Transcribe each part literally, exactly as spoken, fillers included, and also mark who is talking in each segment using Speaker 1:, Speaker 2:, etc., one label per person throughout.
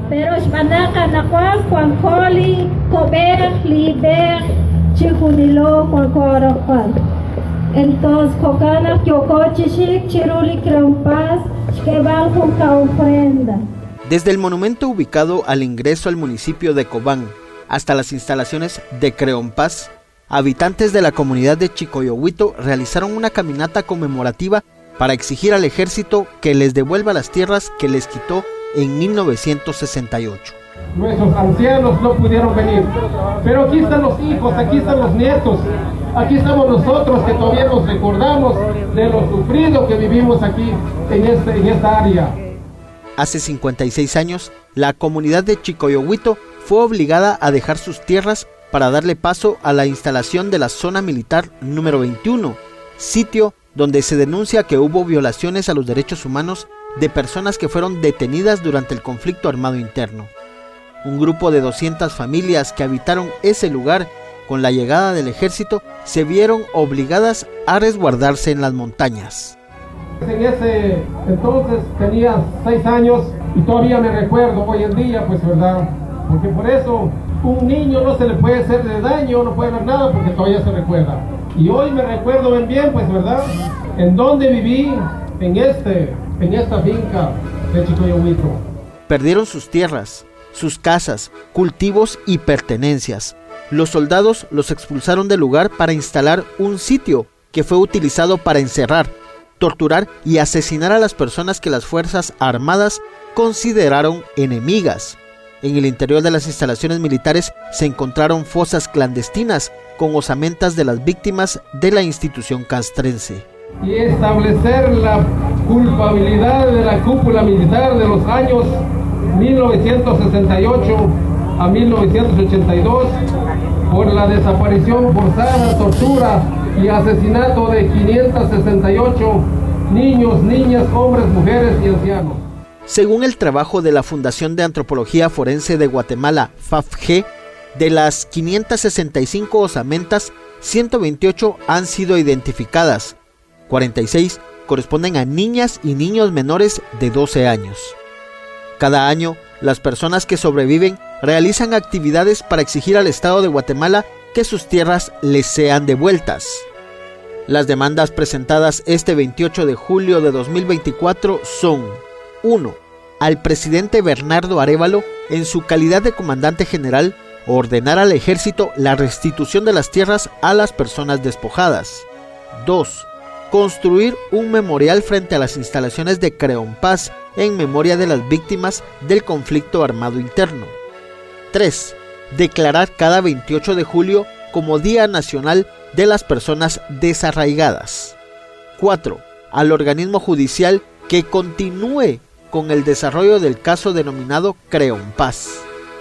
Speaker 1: pero Xpanaka Nacuas, Juancoli, Cober, Liber, Chihunilo, Juancorojuan. Entonces, Jocana, Kyokochishik, Chiruli, Creompaz, Xquebal, Junca Ofrenda.
Speaker 2: Desde el monumento ubicado al ingreso al municipio de Cobán hasta las instalaciones de Creompaz, habitantes de la comunidad de Chicoyohuito realizaron una caminata conmemorativa para exigir al ejército que les devuelva las tierras que les quitó en mil novecientos sesenta y ocho.
Speaker 3: Nuestros ancianos no pudieron venir, pero aquí están los hijos, aquí están los nietos, aquí estamos nosotros que todavía nos recordamos de lo sufrido que vivimos aquí en, este, en esta área.
Speaker 2: Hace cincuenta y seis años, la comunidad de Chicoyohuito fue obligada a dejar sus tierras para darle paso a la instalación de la zona militar número veintiuno, sitio donde se denuncia que hubo violaciones a los derechos humanos de personas que fueron detenidas durante el conflicto armado interno. Un grupo de doscientas familias que habitaron ese lugar con la llegada del ejército se vieron obligadas a resguardarse en las montañas.
Speaker 3: En ese entonces tenía seis años y todavía me recuerdo hoy en día, pues verdad, porque por eso un niño no se le puede hacer de daño, no puede ver nada porque todavía se recuerda. Y hoy me recuerdo bien bien, pues verdad, en donde viví, en este, en esta finca de Chicoyohuito.
Speaker 2: Perdieron sus tierras, sus casas, cultivos y pertenencias. Los soldados los expulsaron del lugar para instalar un sitio que fue utilizado para encerrar, torturar y asesinar a las personas que las Fuerzas Armadas consideraron enemigas. En el interior de las instalaciones militares se encontraron fosas clandestinas con osamentas de las víctimas de la institución castrense.
Speaker 3: Y establecer la culpabilidad de la cúpula militar de los años mil novecientos sesenta y ocho a mil novecientos ochenta y dos por la desaparición forzada, tortura y asesinato de quinientos sesenta y ocho niños, niñas, hombres, mujeres y ancianos.
Speaker 2: Según el trabajo de la Fundación de Antropología Forense de Guatemala, F A F G, de las quinientas sesenta y cinco osamentas, ciento veintiocho han sido identificadas, cuarenta y seis corresponden a niñas y niños menores de doce años. Cada año, las personas que sobreviven realizan actividades para exigir al Estado de Guatemala que sus tierras les sean devueltas. Las demandas presentadas este veintiocho de julio de dos mil veinticuatro son: uno. Al presidente Bernardo Arévalo, en su calidad de comandante general, ordenar al ejército la restitución de las tierras a las personas despojadas. dos. Construir un memorial frente a las instalaciones de Creompaz en memoria de las víctimas del conflicto armado interno. tres. Declarar cada veintiocho de julio como Día Nacional de las Personas Desarraigadas. cuatro. Al organismo judicial que continúe con el desarrollo del caso denominado Creompaz.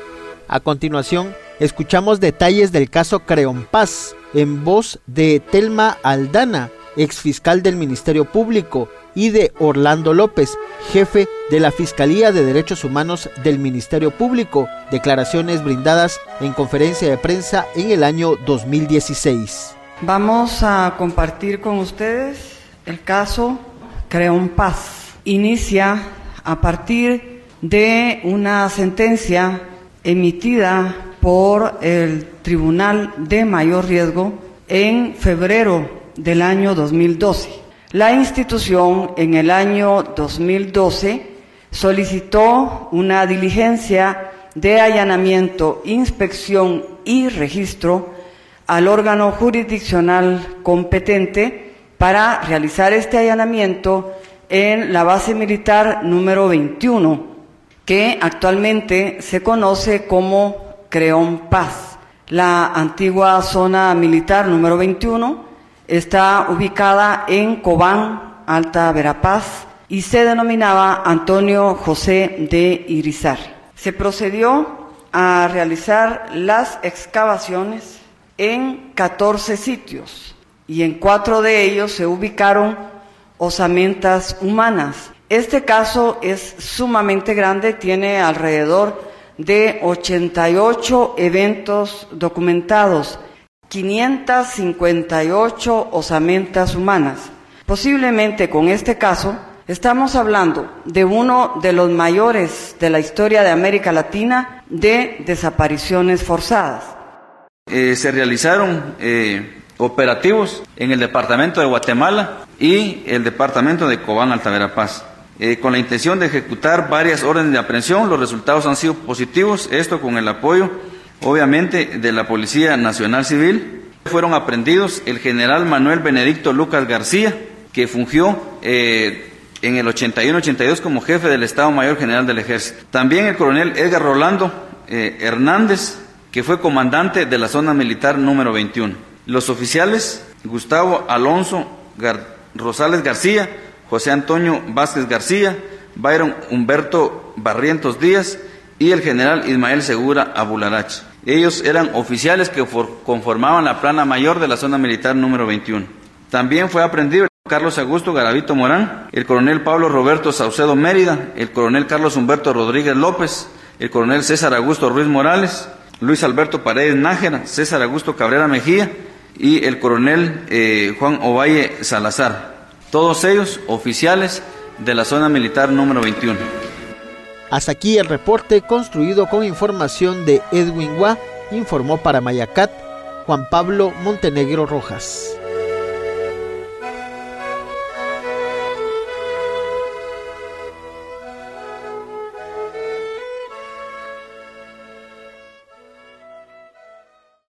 Speaker 2: A continuación, escuchamos detalles del caso Creompaz en voz de Telma Aldana, exfiscal del Ministerio Público, y de Orlando López, jefe de la Fiscalía de Derechos Humanos del Ministerio Público, declaraciones brindadas en conferencia de prensa en el año dos mil dieciséis.
Speaker 4: Vamos a compartir con ustedes el caso Creompaz. Inicia a partir de una sentencia emitida por el Tribunal de Mayor Riesgo en febrero del año dos mil doce. La institución en el año dos mil doce solicitó una diligencia de allanamiento, inspección y registro al órgano jurisdiccional competente para realizar este allanamiento en la base militar número veintiuno, que actualmente se conoce como Creompaz. La antigua zona militar número veintiuno está ubicada en Cobán, Alta Verapaz, y se denominaba Antonio José de Irizar. Se procedió a realizar las excavaciones en catorce sitios, y en cuatro de ellos se ubicaron osamentas humanas. Este caso es sumamente grande, tiene alrededor de ochenta y ocho eventos documentados, quinientas cincuenta y ocho osamentas humanas. Posiblemente con este caso Estamos hablando de uno de los mayores de la historia de América Latina de desapariciones forzadas.
Speaker 5: Eh, se realizaron eh, operativos en el departamento de Guatemala y el departamento de Cobán, Alta Verapaz, eh, con la intención de ejecutar varias órdenes de aprehensión. Los resultados han sido positivos, esto con el apoyo, obviamente, de la Policía Nacional Civil. Fueron aprehendidos el general Manuel Benedicto Lucas García, que fungió eh, en el ochenta y uno ochenta y dos como jefe del Estado Mayor General del Ejército. También el coronel Edgar Rolando eh, Hernández, que fue comandante de la zona militar número veintiuno. Los oficiales Gustavo Alonso Gar- Rosales García, José Antonio Vázquez García, Byron Humberto Barrientos Díaz y el general Ismael Segura Abularach. Ellos eran oficiales que for- conformaban la plana mayor de la zona militar número veintiuno. También fue aprehendido el Carlos Augusto Garavito Morán, el coronel Pablo Roberto Saucedo Mérida, el coronel Carlos Humberto Rodríguez López, el coronel César Augusto Ruiz Morales, Luis Alberto Paredes Nájera, César Augusto Cabrera Mejía y el coronel eh, Juan Ovalle Salazar. Todos ellos oficiales de la zona militar número veintiuno.
Speaker 2: Hasta aquí el reporte construido con información de Edwin Guá, informó para Mayacat Juan Pablo Montenegro Rojas.